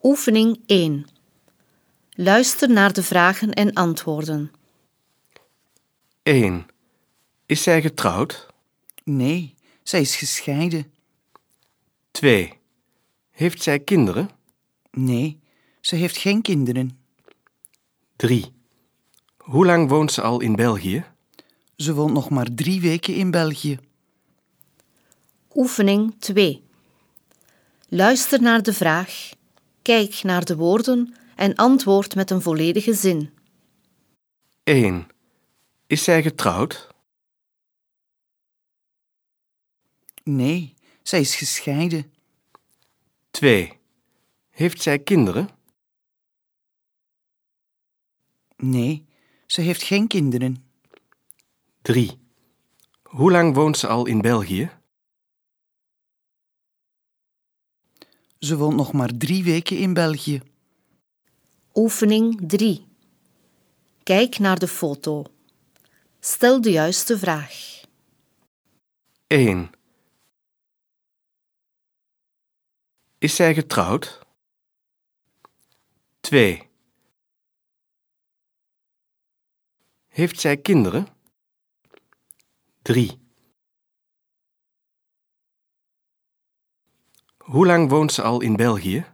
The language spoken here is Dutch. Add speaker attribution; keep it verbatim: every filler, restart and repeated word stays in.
Speaker 1: Oefening één. Luister naar de vragen en antwoorden.
Speaker 2: één. Is zij getrouwd?
Speaker 3: Nee, zij is gescheiden.
Speaker 2: twee. Heeft zij kinderen?
Speaker 3: Nee, ze heeft geen kinderen.
Speaker 2: drie. Hoe lang woont ze al in België?
Speaker 3: Ze woont nog maar drie weken in België.
Speaker 1: Oefening twee. Luister naar de vraag, kijk naar de woorden en antwoord met een volledige zin.
Speaker 2: één. Is zij getrouwd?
Speaker 3: Nee, zij is gescheiden.
Speaker 2: twee. Heeft zij kinderen?
Speaker 3: Nee, ze heeft geen kinderen.
Speaker 2: drie. Hoe lang woont ze al in België?
Speaker 3: Ze woont nog maar drie weken in België.
Speaker 1: Oefening drie. Kijk naar de foto. Stel de juiste vraag.
Speaker 2: één. Is zij getrouwd? twee. Heeft zij kinderen? drie. Hoe lang woont ze al in België?